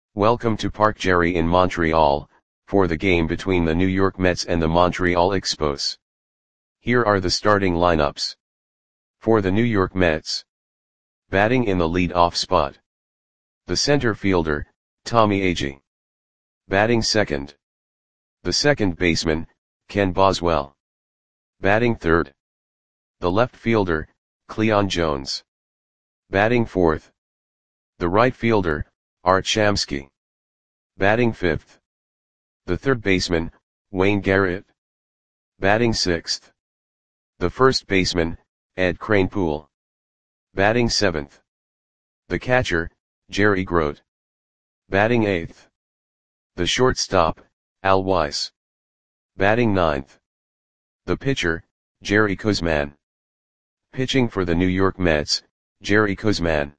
Welcome to Parc Gerry in Montreal, for the game between the New York Mets and the Montreal Expos. Here are the starting lineups. For the New York Mets. Batting in the lead-off spot. The center fielder, Tommy Agee. Batting second. The second baseman, Ken Boswell. Batting third. The left fielder, Cleon Jones. Batting fourth. The right fielder, Art Shamsky. Batting fifth. The third baseman, Wayne Garrett. Batting sixth. The first baseman, Ed Kranepool. Batting seventh. The catcher, Jerry Grote. Batting eighth. The shortstop, Al Weiss. Batting ninth. The pitcher, Jerry Koosman. Pitching for the New York Mets, Jerry Koosman.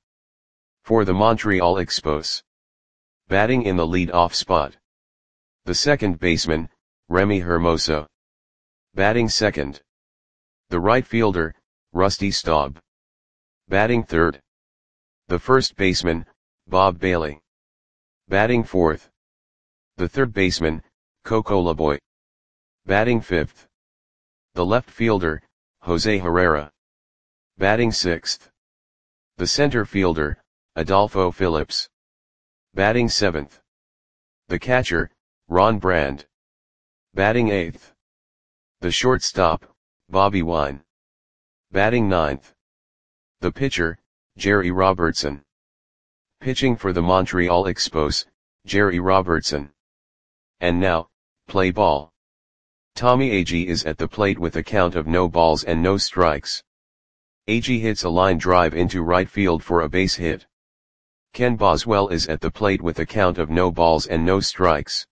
For the Montreal Expos. Batting in the lead-off spot. The second baseman, Remy Hermoso. Batting second. The right fielder, Rusty Staub. Batting third. The first baseman, Bob Bailey. Batting fourth. The third baseman, Coco Laboy. Batting fifth. The left fielder, Jose Herrera. Batting sixth. The center fielder, Adolfo Phillips. Batting seventh. The catcher, Ron Brand. Batting eighth. The shortstop, Bobby Wine. Batting ninth. The pitcher, Jerry Robertson. Pitching for the Montreal Expos, Jerry Robertson. And now, play ball. Tommy Agee is at the plate with a count of no balls and no strikes. Agee hits a line drive into right field for a base hit. Ken Boswell is at the plate with a count of no balls and no strikes.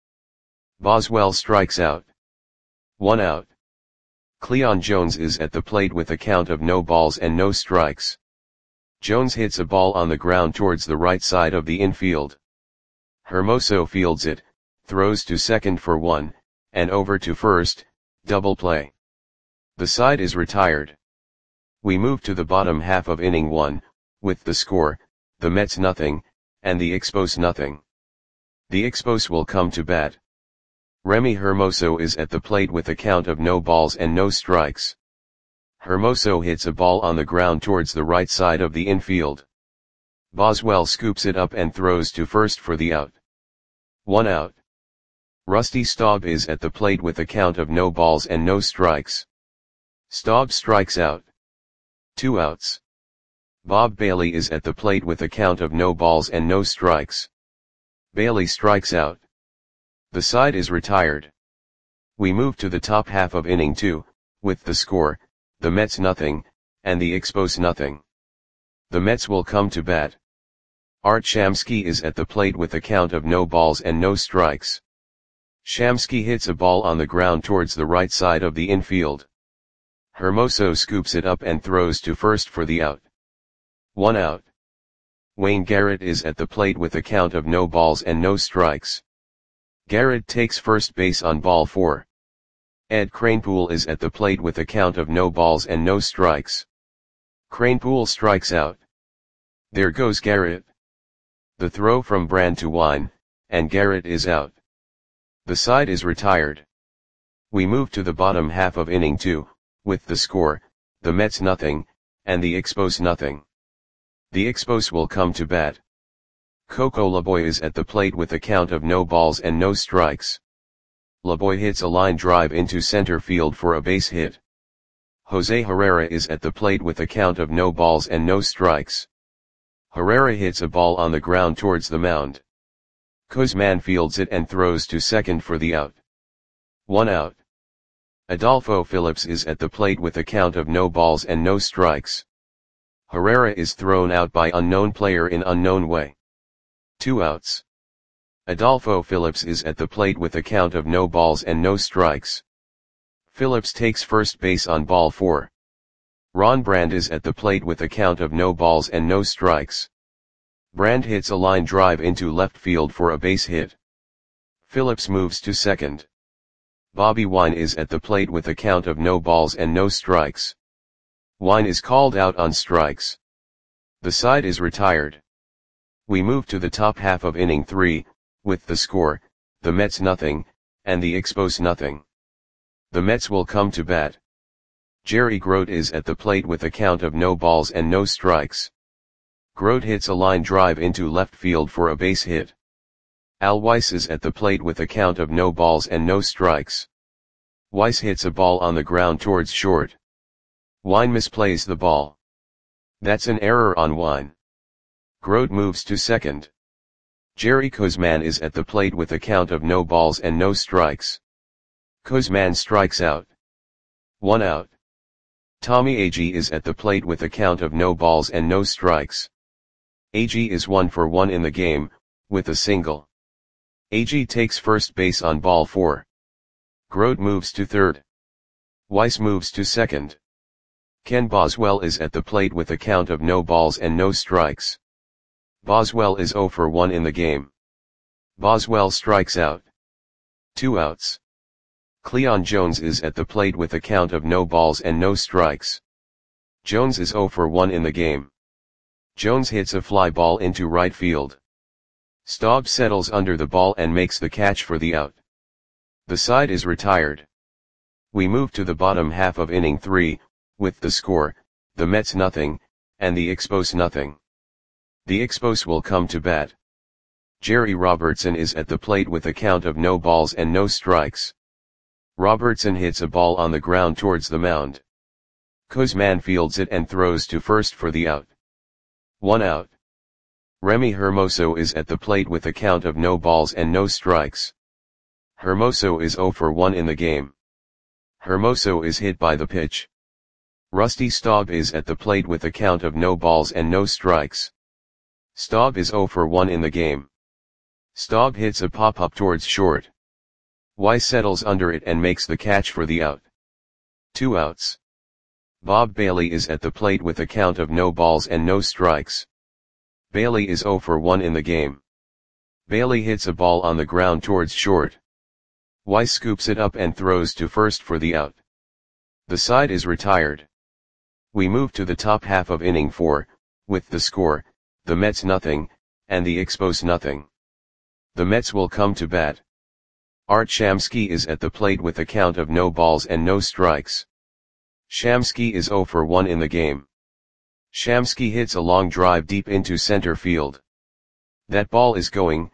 Boswell strikes out. 1 out. Cleon Jones is at the plate with a count of no balls and no strikes. Jones hits a ball on the ground towards the right side of the infield. Hermoso fields it, throws to second for 1, and over to first, double play. The side is retired. We move to the bottom half of inning 1, with the score, the Mets nothing, and the Expos nothing. The Expos will come to bat. Remy Hermoso is at the plate with a count of no balls and no strikes. Hermoso hits a ball on the ground towards the right side of the infield. Boswell scoops it up and throws to first for the out. 1 out. Rusty Staub is at the plate with a count of no balls and no strikes. Staub strikes out. 2 outs. Bob Bailey is at the plate with a count of no balls and no strikes. Bailey strikes out. The side is retired. We move to the top half of inning 2, with the score, the Mets nothing, and the Expos nothing. The Mets will come to bat. Art Shamsky is at the plate with a count of no balls and no strikes. Shamsky hits a ball on the ground towards the right side of the infield. Hermoso scoops it up and throws to first for the out. 1 out. Wayne Garrett is at the plate with a count of no balls and no strikes. Garrett takes first base on ball 4. Ed Kranepool is at the plate with a count of no balls and no strikes. Kranepool strikes out. There goes Garrett. The throw from Brand to Wine, and Garrett is out. The side is retired. We move to the bottom half of inning 2, with the score, the Mets nothing, and the Expos nothing. The Expos will come to bat. Coco Laboy is at the plate with a count of no balls and no strikes. Laboy hits a line drive into center field for a base hit. Jose Herrera is at the plate with a count of no balls and no strikes. Herrera hits a ball on the ground towards the mound. Koosman fields it and throws to second for the out. 1 out. Adolfo Phillips is at the plate with a count of no balls and no strikes. Herrera is thrown out by unknown player in unknown way. 2 outs. Adolfo Phillips is at the plate with a count of no balls and no strikes. Phillips takes first base on ball 4. Ron Brand is at the plate with a count of no balls and no strikes. Brand hits a line drive into left field for a base hit. Phillips moves to second. Bobby Wine is at the plate with a count of no balls and no strikes. Wine is called out on strikes. The side is retired. We move to the top half of inning 3, with the score, the Mets nothing, and the Expos nothing. The Mets will come to bat. Jerry Grote is at the plate with a count of no balls and no strikes. Grote hits a line drive into left field for a base hit. Al Weiss is at the plate with a count of no balls and no strikes. Weiss hits a ball on the ground towards short. Wine misplays the ball. That's an error on Wine. Grote moves to second. Jerry Koosman is at the plate with a count of no balls and no strikes. Koosman strikes out. 1 out. Tommy Agee is at the plate with a count of no balls and no strikes. Agee is 1 for 1 in the game, with a single. Agee takes first base on ball 4. Grote moves to third. Weiss moves to second. Ken Boswell is at the plate with a count of no balls and no strikes. Boswell is 0 for 1 in the game. Boswell strikes out. 2 outs. Cleon Jones is at the plate with a count of no balls and no strikes. Jones is 0 for 1 in the game. Jones hits a fly ball into right field. Staub settles under the ball and makes the catch for the out. The side is retired. We move to the bottom half of inning 3, with the score, the Mets nothing, and the Expos nothing. The Expos will come to bat. Jerry Robertson is at the plate with a count of no balls and no strikes. Robertson hits a ball on the ground towards the mound. Koosman fields it and throws to first for the out. 1 out. Remy Hermoso is at the plate with a count of no balls and no strikes. Hermoso is 0 for 1 in the game. Hermoso is hit by the pitch. Rusty Staub is at the plate with a count of no balls and no strikes. Staub is 0 for 1 in the game. Staub hits a pop-up towards short. Weiss settles under it and makes the catch for the out. 2 outs. Bob Bailey is at the plate with a count of no balls and no strikes. Bailey is 0 for 1 in the game. Bailey hits a ball on the ground towards short. Weiss scoops it up and throws to first for the out. The side is retired. We move to the top half of inning 4, with the score, the Mets nothing, and the Expos nothing. The Mets will come to bat. Art Shamsky is at the plate with a count of no balls and no strikes. Shamsky is 0 for 1 in the game. Shamsky hits a long drive deep into center field. That ball is gone.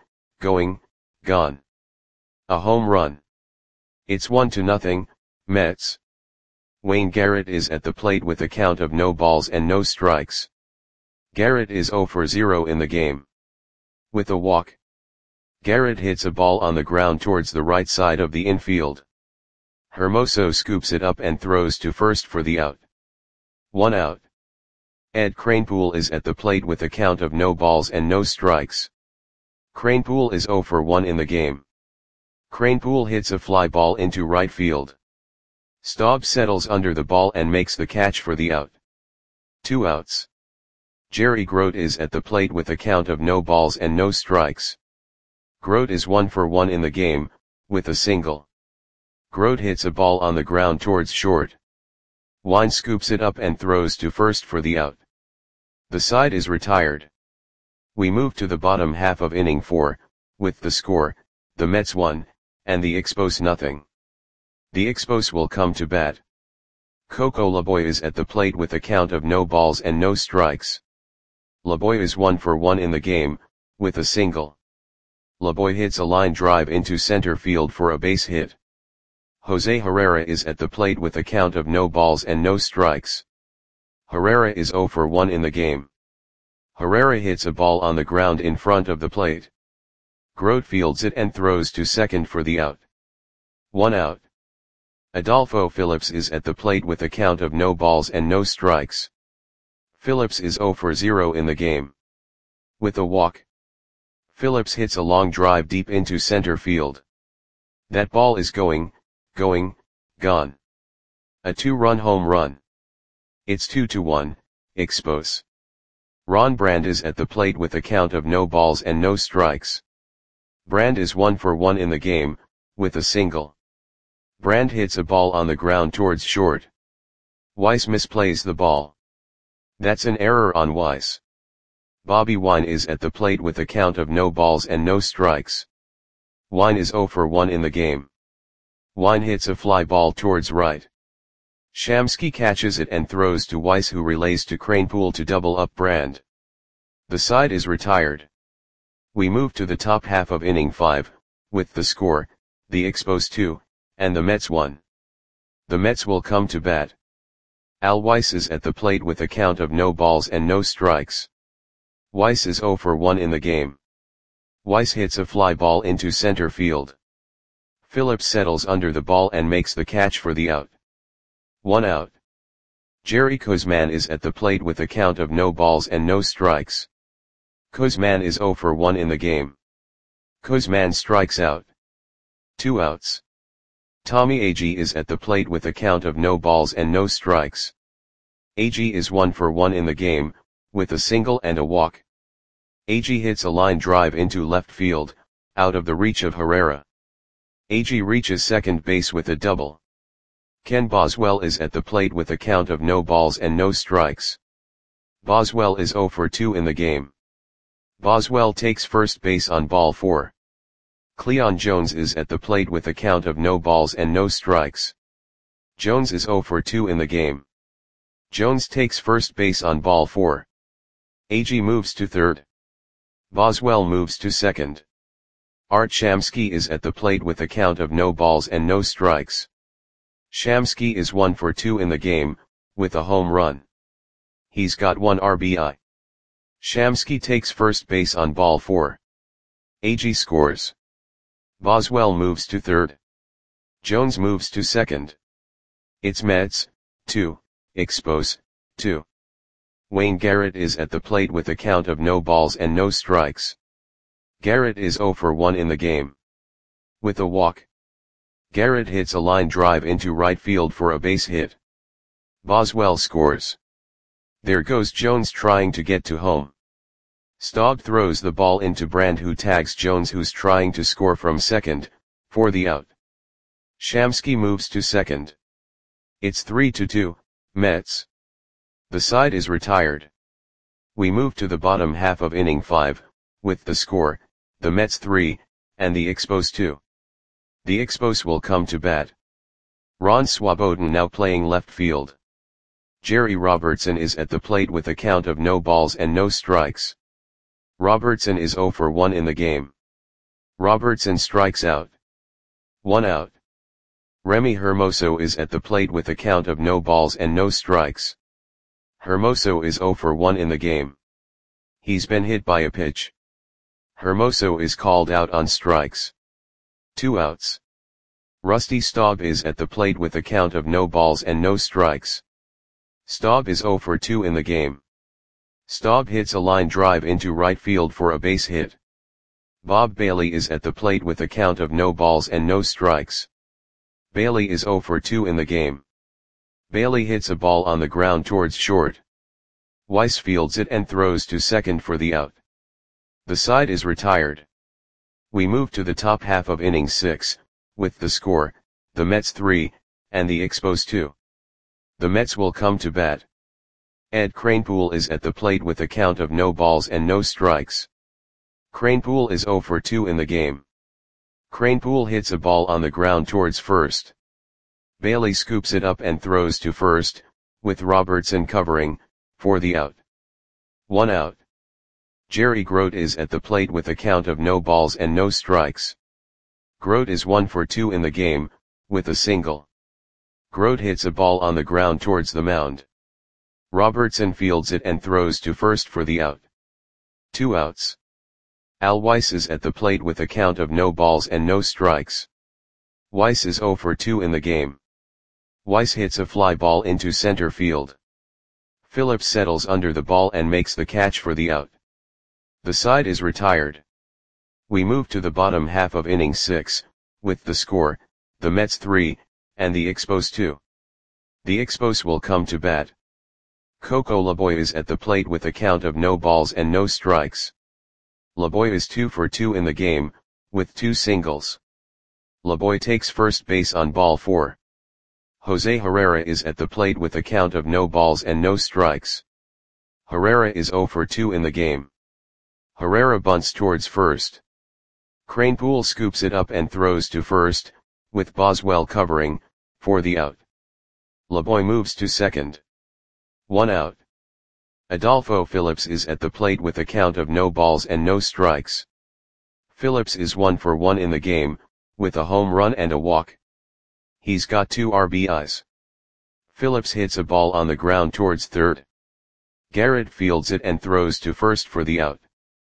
A home run. It's 1-0, Mets. Wayne Garrett is at the plate with a count of no balls and no strikes. Garrett is 0 for 0 in the game. With a walk. Garrett hits a ball on the ground towards the right side of the infield. Hermoso scoops it up and throws to first for the out. 1 out. Ed Kranepool is at the plate with a count of no balls and no strikes. Kranepool is 0 for 1 in the game. Kranepool hits a fly ball into right field. Staub settles under the ball and makes the catch for the out. 2 outs. Jerry Grote is at the plate with a count of no balls and no strikes. Grote is 1 for 1 in the game, with a single. Grote hits a ball on the ground towards short. Wine scoops it up and throws to first for the out. The side is retired. We move to the bottom half of inning 4, with the score, the Mets 1, and the Expos nothing. The Expos will come to bat. Coco Laboy is at the plate with a count of no balls and no strikes. Laboy is 1 for 1 in the game, with a single. Laboy hits a line drive into center field for a base hit. Jose Herrera is at the plate with a count of no balls and no strikes. Herrera is 0 for 1 in the game. Herrera hits a ball on the ground in front of the plate. Grote fields it and throws to second for the out. 1 out. Adolfo Phillips is at the plate with a count of no balls and no strikes. Phillips is 0 for 0 in the game. With a walk. Phillips hits a long drive deep into center field. That ball is gone. A 2-run home run. It's 2-1, Expos. Ron Brand is at the plate with a count of no balls and no strikes. Brand is 1 for 1 in the game, with a single. Brand hits a ball on the ground towards short. Weiss misplays the ball. That's an error on Weiss. Bobby Wine is at the plate with a count of no balls and no strikes. Wine is 0 for 1 in the game. Wine hits a fly ball towards right. Shamsky catches it and throws to Weiss, who relays to Kranepool to double up Brand. The side is retired. We move to the top half of inning 5, with the score, the Expos 2, and the Mets 1. The Mets will come to bat. Al Weiss is at the plate with a count of no balls and no strikes. Weiss is 0 for 1 in the game. Weiss hits a fly ball into center field. Phillips settles under the ball and makes the catch for the out. 1 out. Jerry Koosman is at the plate with a count of no balls and no strikes. Koosman is 0 for 1 in the game. Koosman strikes out. 2 outs. Tommy Agee is at the plate with a count of no balls and no strikes. Agee is 1 for 1 in the game, with a single and a walk. Agee hits a line drive into left field, out of the reach of Herrera. Agee reaches second base with a double. Ken Boswell is at the plate with a count of no balls and no strikes. Boswell is 0 for 2 in the game. Boswell takes first base on ball 4. Cleon Jones is at the plate with a count of no balls and no strikes. Jones is 0 for 2 in the game. Jones takes first base on ball 4. Agee moves to third. Boswell moves to second. Art Shamsky is at the plate with a count of no balls and no strikes. Shamsky is 1 for 2 in the game, with a home run. He's got 1 RBI. Shamsky takes first base on ball 4. Agee scores. Boswell moves to third. Jones moves to second. It's Mets, 2, Expos, 2. Wayne Garrett is at the plate with a count of no balls and no strikes. Garrett is 0 for 1 in the game. With a walk. Garrett hits a line drive into right field for a base hit. Boswell scores. There goes Jones trying to get to home. Staub throws the ball into Brand, who tags Jones, who's trying to score from second, for the out. Shamsky moves to second. It's 3-2, Mets. The side is retired. We move to the bottom half of inning 5, with the score, the Mets 3, and the Expos 2. The Expos will come to bat. Ron Swoboden now playing left field. Jerry Robertson is at the plate with a count of no balls and no strikes. Robertson is 0 for 1 in the game. Robertson strikes out. 1 out. Remy Hermoso is at the plate with a count of no balls and no strikes. Hermoso is 0 for 1 in the game. He's been hit by a pitch. Hermoso is called out on strikes. 2 outs. Rusty Staub is at the plate with a count of no balls and no strikes. Staub is 0 for 2 in the game. Staub hits a line drive into right field for a base hit. Bob Bailey is at the plate with a count of no balls and no strikes. Bailey is 0 for 2 in the game. Bailey hits a ball on the ground towards short. Weiss fields it and throws to second for the out. The side is retired. We move to the top half of inning 6, with the score, the Mets 3, and the Expos 2. The Mets will come to bat. Ed Kranepool is at the plate with a count of no balls and no strikes. Kranepool is 0 for 2 in the game. Kranepool hits a ball on the ground towards first. Bailey scoops it up and throws to first, with Robertson covering, for the out. 1 out. Jerry Grote is at the plate with a count of no balls and no strikes. Grote is 1 for 2 in the game, with a single. Grote hits a ball on the ground towards the mound. Robertson fields it and throws to first for the out. 2 outs. Al Weiss is at the plate with a count of no balls and no strikes. Weiss is 0 for 2 in the game. Weiss hits a fly ball into center field. Phillips settles under the ball and makes the catch for the out. The side is retired. We move to the bottom half of inning 6, with the score, the Mets 3, and the Expos 2. The Expos will come to bat. Coco Laboy is at the plate with a count of no balls and no strikes. Laboy is 2 for 2 in the game, with 2 singles. Laboy takes first base on ball 4. Jose Herrera is at the plate with a count of no balls and no strikes. Herrera is 0 for 2 in the game. Herrera bunts towards first. Kranepool scoops it up and throws to first, with Boswell covering, for the out. Laboy moves to second. 1 out. Adolfo Phillips is at the plate with a count of no balls and no strikes. Phillips is 1 for 1 in the game, with a home run and a walk. He's got 2 RBIs. Phillips hits a ball on the ground towards third. Garrett fields it and throws to first for the out.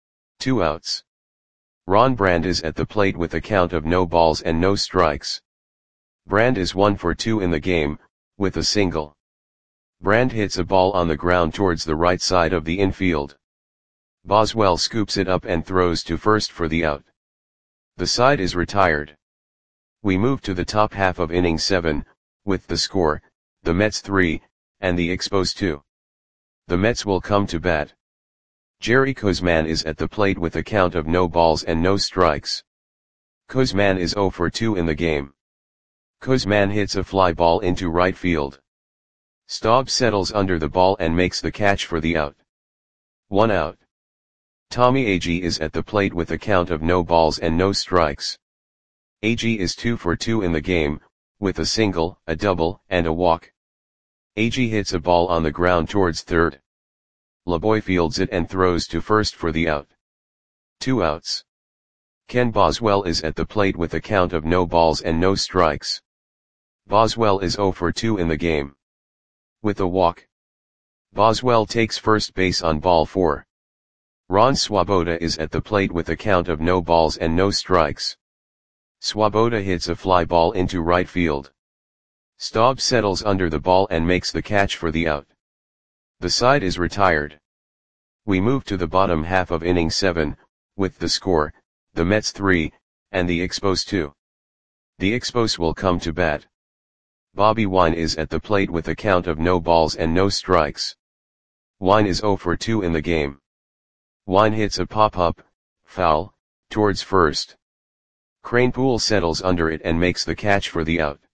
2 outs. Ron Brand is at the plate with a count of no balls and no strikes. Brand is 1 for 2 in the game, with a single. Brand hits a ball on the ground towards the right side of the infield. Boswell scoops it up and throws to first for the out. The side is retired. We move to the top half of inning 7, with the score, the Mets 3, and the Expos 2. The Mets will come to bat. Jerry Koosman is at the plate with a count of no balls and no strikes. Koosman is 0 for 2 in the game. Koosman hits a fly ball into right field. Staub settles under the ball and makes the catch for the out. 1 out. Tommy Agee is at the plate with a count of no balls and no strikes. Agee is 2 for 2 in the game, with a single, a double, and a walk. Agee hits a ball on the ground towards third. Laboy fields it and throws to first for the out. 2 outs. Ken Boswell is at the plate with a count of no balls and no strikes. Boswell is 0 for 2 in the game. With a walk. Boswell takes first base on ball 4. Ron Swoboda is at the plate with a count of no balls and no strikes. Swoboda hits a fly ball into right field. Staub settles under the ball and makes the catch for the out. The side is retired. We move to the bottom half of inning 7, with the score, the Mets 3, and the Expos 2. The Expos will come to bat. Bobby Wine is at the plate with a count of no balls and no strikes. Wine is 0 for 2 in the game. Wine hits a pop-up, foul, towards first. Kranepool settles under it and makes the catch for the out.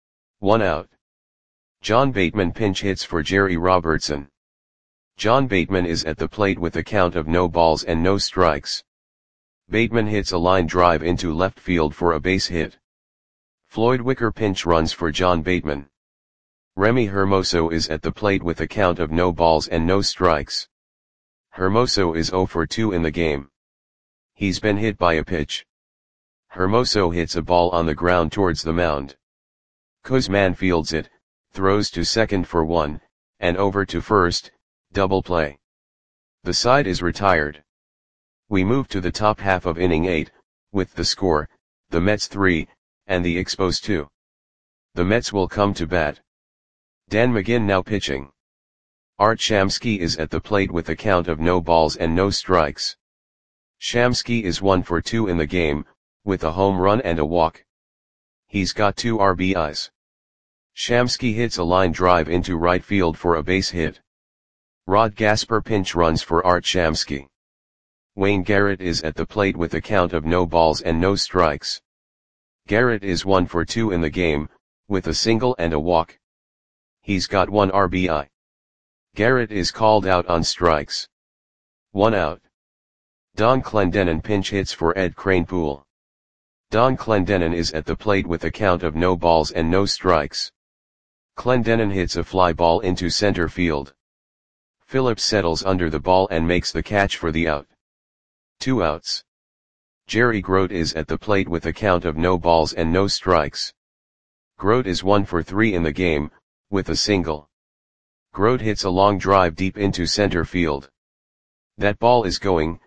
1 out. John Bateman pinch hits for Jerry Robertson. John Bateman is at the plate with a count of no balls and no strikes. Bateman hits a line drive into left field for a base hit. Floyd Wicker pinch runs for John Bateman. Remy Hermoso is at the plate with a count of no balls and no strikes. Hermoso is 0 for 2 in the game. He's been hit by a pitch. Hermoso hits a ball on the ground towards the mound. Koosman fields it, throws to second for 1, and over to first, double play. The side is retired. We move to the top half of inning 8, with the score, the Mets 3, and the Expos 2. The Mets will come to bat. Dan McGinn now pitching. Art Shamsky is at the plate with a count of no balls and no strikes. Shamsky is 1 for 2 in the game, with a home run and a walk. He's got 2 RBIs. Shamsky hits a line drive into right field for a base hit. Rod Gasper pinch runs for Art Shamsky. Wayne Garrett is at the plate with a count of no balls and no strikes. Garrett is 1 for 2 in the game, with a single and a walk. He's got 1 RBI. Garrett is called out on strikes. 1 out. Don Clendenon pinch hits for Ed Kranepool. Don Clendenon is at the plate with a count of no balls and no strikes. Clendenon hits a fly ball into center field. Phillips settles under the ball and makes the catch for the out. 2 outs. Jerry Grote is at the plate with a count of no balls and no strikes. Grote is 1 for 3 in the game, with a single. Grote hits a long drive deep into center field. That ball is gone.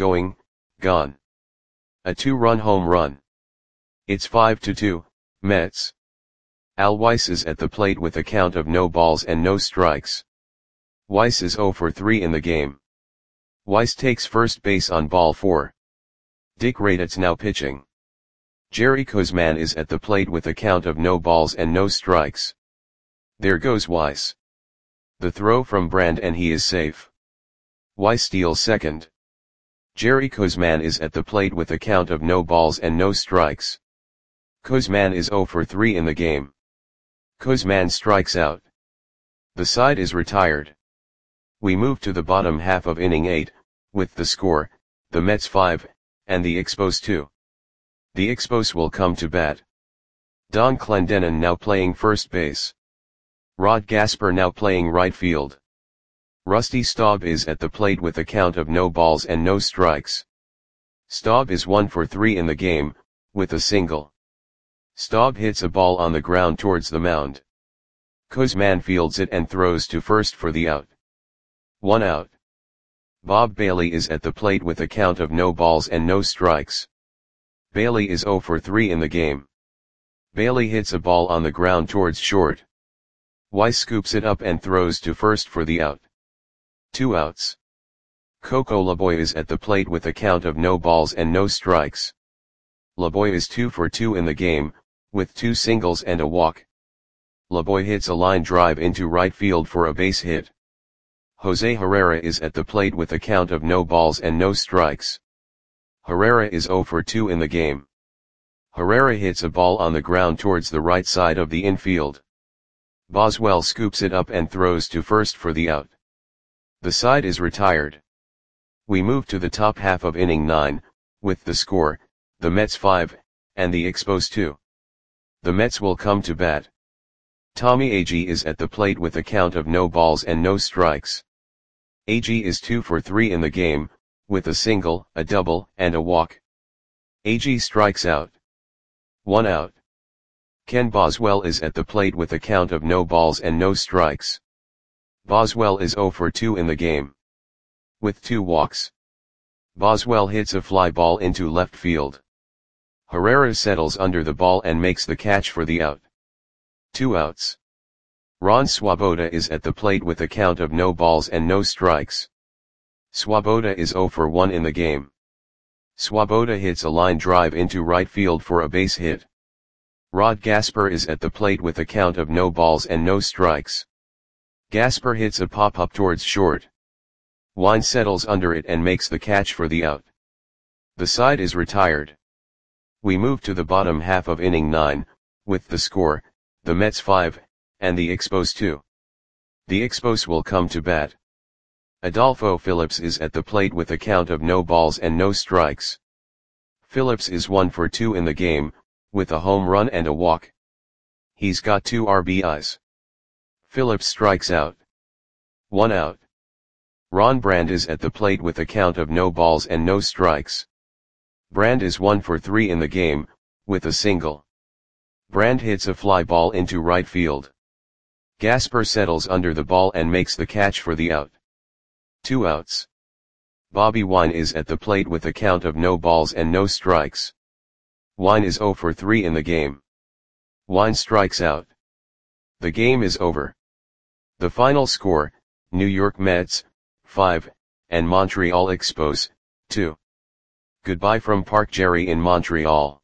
A 2-run home run. It's 5-2, Mets. Al Weiss is at the plate with a count of no balls and no strikes. Weiss is 0 for 3 in the game. Weiss takes first base on ball 4. Dick Raditz now pitching. Jerry Koosman is at the plate with a count of no balls and no strikes. There goes Weiss. The throw from Brand and he is safe. Weiss steals second. Jerry Koosman is at the plate with a count of no balls and no strikes. Koosman is 0 for 3 in the game. Koosman strikes out. The side is retired. We move to the bottom half of inning 8, with the score, the Mets 5, and the Expos 2. The Expos will come to bat. Don Clendenon now playing first base. Rod Gasper now playing right field. Rusty Staub is at the plate with a count of no balls and no strikes. Staub is 1 for 3 in the game, with a single. Staub hits a ball on the ground towards the mound. Kuzman fields it and throws to first for the out. 1 out. Bob Bailey is at the plate with a count of no balls and no strikes. Bailey is 0 for 3 in the game. Bailey hits a ball on the ground towards short. Weiss scoops it up and throws to first for the out. 2 outs. Coco Laboy is at the plate with a count of no balls and no strikes. Laboy is 2 for 2 in the game, with 2 singles and a walk. Laboy hits a line drive into right field for a base hit. Jose Herrera is at the plate with a count of no balls and no strikes. Herrera is 0 for 2 in the game. Herrera hits a ball on the ground towards the right side of the infield. Boswell scoops it up and throws to first for the out. The side is retired. We move to the top half of inning 9, with the score, the Mets 5, and the Expos 2. The Mets will come to bat. Tommy Agee is at the plate with a count of no balls and no strikes. Agee is 2 for 3 in the game, with a single, a double, and a walk. Agee strikes out. 1 out. Ken Boswell is at the plate with a count of no balls and no strikes. Boswell is 0 for 2 in the game, with 2 walks. Boswell hits a fly ball into left field. Herrera settles under the ball and makes the catch for the out. 2 outs. Ron Swoboda is at the plate with a count of no balls and no strikes. Swoboda is 0 for 1 in the game. Swoboda hits a line drive into right field for a base hit. Rod Gasper is at the plate with a count of no balls and no strikes. Gasper hits a pop-up towards short. Wine settles under it and makes the catch for the out. The side is retired. We move to the bottom half of inning 9, with the score, the Mets 5, and the Expos 2. The Expos will come to bat. Adolfo Phillips is at the plate with a count of no balls and no strikes. Phillips is 1 for 2 in the game, with a home run and a walk. He's got 2 RBIs. Phillips strikes out. 1 out. Ron Brand is at the plate with a count of no balls and no strikes. Brand is 1 for 3 in the game, with a single. Brand hits a fly ball into right field. Gasper settles under the ball and makes the catch for the out. 2 outs. Bobby Wine is at the plate with a count of no balls and no strikes. Wine is 0 for 3 in the game. Wine strikes out. The game is over. The final score, New York Mets, 5, and Montreal Expos, 2. Goodbye from Park Jerry in Montreal.